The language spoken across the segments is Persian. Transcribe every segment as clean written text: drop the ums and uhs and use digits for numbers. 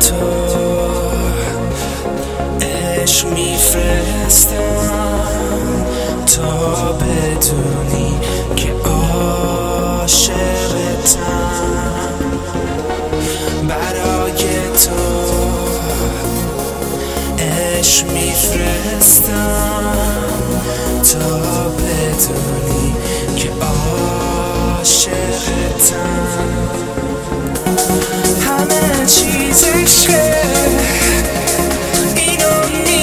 تو عشق میفرستم تا بدونی که عاشقتم. برای تو عشق میفرستم تا بدونی که عاشقتم. همه چیز عشقه، اینو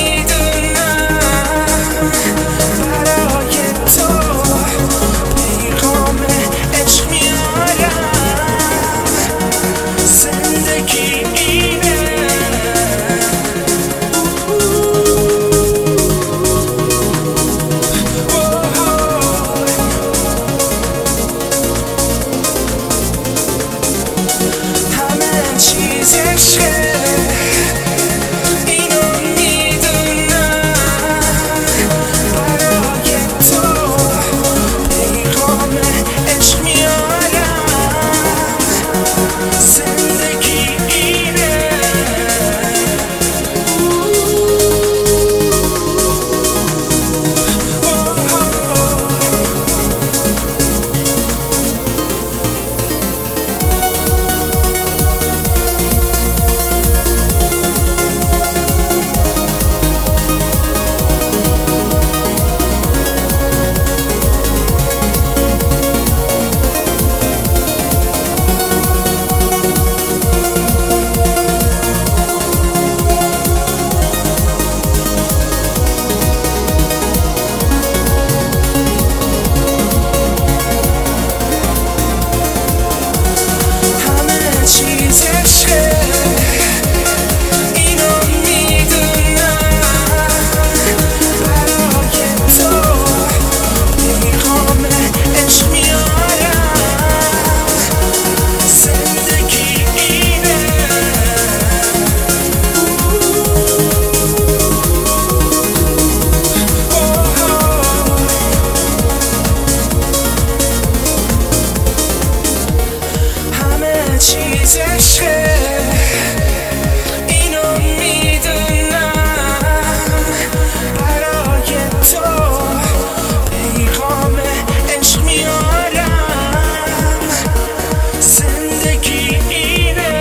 میدونم. برای تو پیغام عشق میارم. زندگی اینه. چیز عشقه، اینو میدونم. برای تو پیغام عشق میارم. زندگی اینه. چیز عشقه، اینو میدونم. برای تو پیغام عشق میارم. زندگی اینه. همه چیز عشقه، اینو میدونم. برای تو پیغام عشق میارم. زندگی اینه.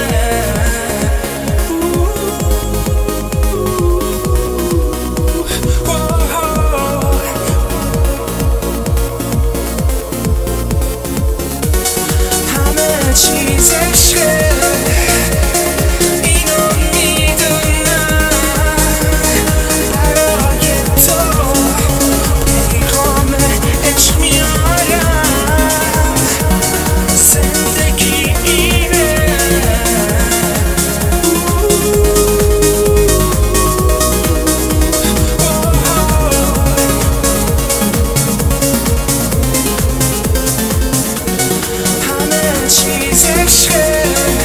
همه چیز عشقه، اینو میدونم. برای تو پیغام عشق میارم. زندگی اینه. همه چیز عشقه،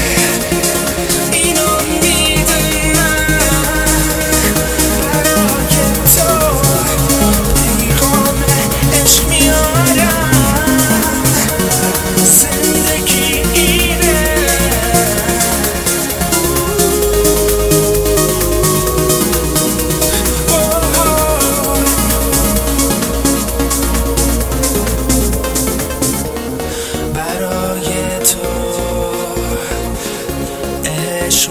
اینو میدونم. برای تو پیغام عشق میارم. زندگی اینه. برای تو عشق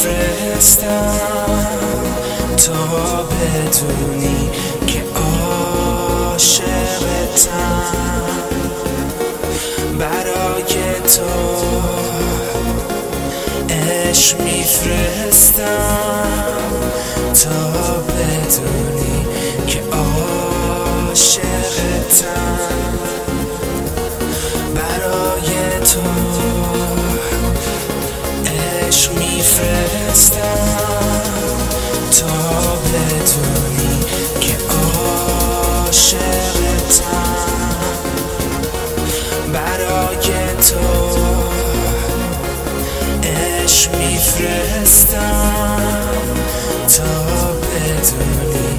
میفرستم تا بدونی که عاشقتم. برای تو عشق میفرستم تا بدونی که عاشقتم. برای تو عشق میفرستم تا بدونی که عاشقتم. برای تو عشق میفرستم تا بدونی